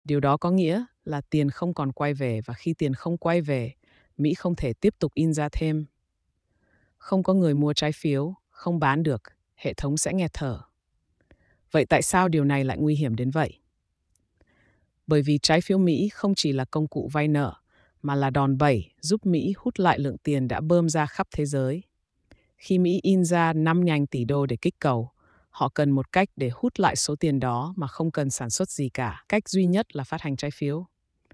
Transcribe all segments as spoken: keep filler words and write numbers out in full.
Điều đó có nghĩa là tiền không còn quay về, và khi tiền không quay về, Mỹ không thể tiếp tục in ra thêm. Không có người mua trái phiếu, không bán được, hệ thống sẽ nghẹt thở. Vậy tại sao điều này lại nguy hiểm đến vậy? Bởi vì trái phiếu Mỹ không chỉ là công cụ vay nợ, mà là đòn bẩy giúp Mỹ hút lại lượng tiền đã bơm ra khắp thế giới. Khi Mỹ in ra năm nghìn tỷ đô để kích cầu, họ cần một cách để hút lại số tiền đó mà không cần sản xuất gì cả. Cách duy nhất là phát hành trái phiếu.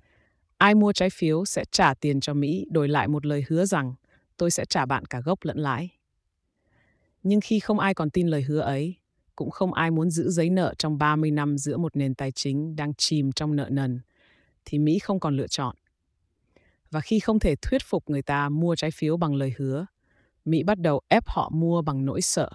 Ai mua trái phiếu sẽ trả tiền cho Mỹ, đổi lại một lời hứa rằng tôi sẽ trả bạn cả gốc lẫn lãi. Nhưng khi không ai còn tin lời hứa ấy, cũng không ai muốn giữ giấy nợ trong ba mươi năm giữa một nền tài chính đang chìm trong nợ nần, thì Mỹ không còn lựa chọn. Và khi không thể thuyết phục người ta mua trái phiếu bằng lời hứa, Mỹ bắt đầu ép họ mua bằng nỗi sợ.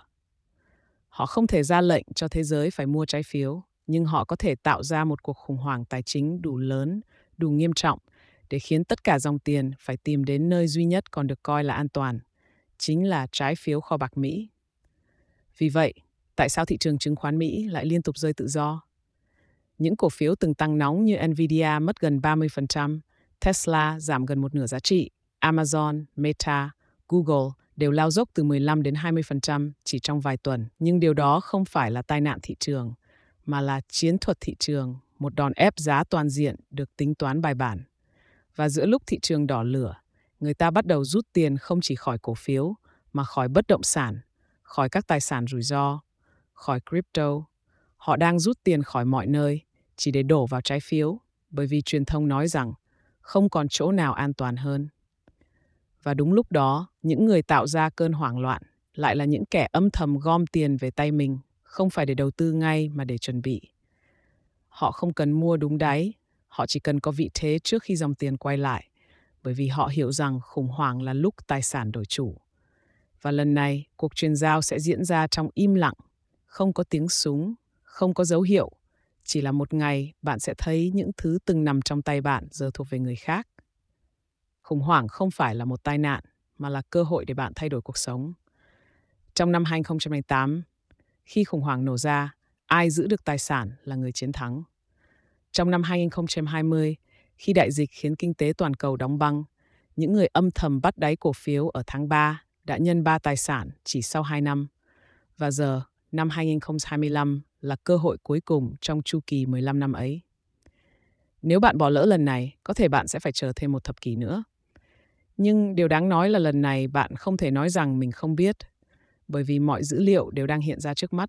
Họ không thể ra lệnh cho thế giới phải mua trái phiếu, nhưng họ có thể tạo ra một cuộc khủng hoảng tài chính đủ lớn, đủ nghiêm trọng để khiến tất cả dòng tiền phải tìm đến nơi duy nhất còn được coi là an toàn, chính là trái phiếu kho bạc Mỹ. Vì vậy, tại sao thị trường chứng khoán Mỹ lại liên tục rơi tự do? Những cổ phiếu từng tăng nóng như Nvidia mất gần ba mươi phần trăm, Tesla giảm gần một nửa giá trị, Amazon, Meta, Google đều lao dốc từ mười lăm đến hai mươi phần trăm chỉ trong vài tuần. Nhưng điều đó không phải là tai nạn thị trường, mà là chiến thuật thị trường, một đòn ép giá toàn diện được tính toán bài bản. Và giữa lúc thị trường đỏ lửa, người ta bắt đầu rút tiền không chỉ khỏi cổ phiếu, mà khỏi bất động sản, khỏi các tài sản rủi ro, khỏi crypto. Họ đang rút tiền khỏi mọi nơi, chỉ để đổ vào trái phiếu, bởi vì truyền thông nói rằng không còn chỗ nào an toàn hơn. Và đúng lúc đó, những người tạo ra cơn hoảng loạn lại là những kẻ âm thầm gom tiền về tay mình, không phải để đầu tư ngay mà để chuẩn bị. Họ không cần mua đúng đáy, họ chỉ cần có vị thế trước khi dòng tiền quay lại, bởi vì họ hiểu rằng khủng hoảng là lúc tài sản đổi chủ. Và lần này, cuộc truyền giao sẽ diễn ra trong im lặng, không có tiếng súng, không có dấu hiệu. Chỉ là một ngày bạn sẽ thấy những thứ từng nằm trong tay bạn giờ thuộc về người khác. Khủng hoảng không phải là một tai nạn, mà là cơ hội để bạn thay đổi cuộc sống. Trong năm hai không không tám, khi khủng hoảng nổ ra, ai giữ được tài sản là người chiến thắng. Trong năm hai không hai không, khi đại dịch khiến kinh tế toàn cầu đóng băng, những người âm thầm bắt đáy cổ phiếu ở tháng ba đã nhân ba tài sản chỉ sau hai năm. Và giờ, năm hai không hai lăm là cơ hội cuối cùng trong chu kỳ mười lăm năm ấy. Nếu bạn bỏ lỡ lần này, có thể bạn sẽ phải chờ thêm một thập kỷ nữa. Nhưng điều đáng nói là lần này bạn không thể nói rằng mình không biết, bởi vì mọi dữ liệu đều đang hiện ra trước mắt.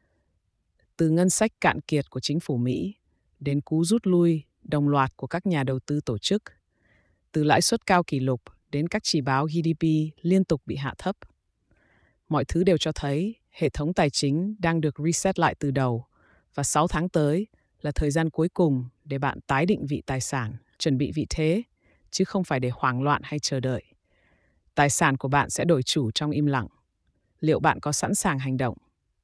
Từ ngân sách cạn kiệt của chính phủ Mỹ, đến cú rút lui đồng loạt của các nhà đầu tư tổ chức, từ lãi suất cao kỷ lục đến các chỉ báo giê đê pê liên tục bị hạ thấp. Mọi thứ đều cho thấy hệ thống tài chính đang được reset lại từ đầu, và sáu tháng tới là thời gian cuối cùng để bạn tái định vị tài sản, chuẩn bị vị thế, chứ không phải để hoảng loạn hay chờ đợi. Tài sản của bạn sẽ đổi chủ trong im lặng. Liệu bạn có sẵn sàng hành động?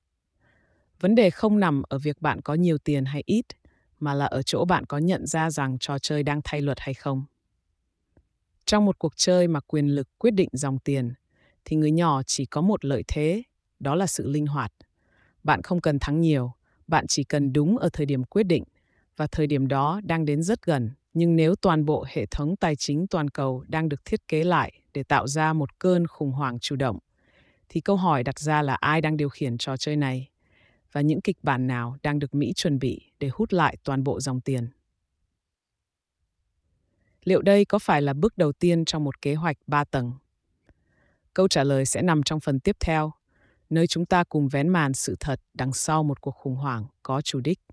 Vấn đề không nằm ở việc bạn có nhiều tiền hay ít, mà là ở chỗ bạn có nhận ra rằng trò chơi đang thay luật hay không. Trong một cuộc chơi mà quyền lực quyết định dòng tiền, thì người nhỏ chỉ có một lợi thế, đó là sự linh hoạt. Bạn không cần thắng nhiều, bạn chỉ cần đúng ở thời điểm quyết định, và thời điểm đó đang đến rất gần. Nhưng nếu toàn bộ hệ thống tài chính toàn cầu đang được thiết kế lại để tạo ra một cơn khủng hoảng chủ động, thì câu hỏi đặt ra là ai đang điều khiển trò chơi này, và những kịch bản nào đang được Mỹ chuẩn bị để hút lại toàn bộ dòng tiền. Liệu đây có phải là bước đầu tiên trong một kế hoạch ba tầng? Câu trả lời sẽ nằm trong phần tiếp theo, nơi chúng ta cùng vén màn sự thật đằng sau một cuộc khủng hoảng có chủ đích.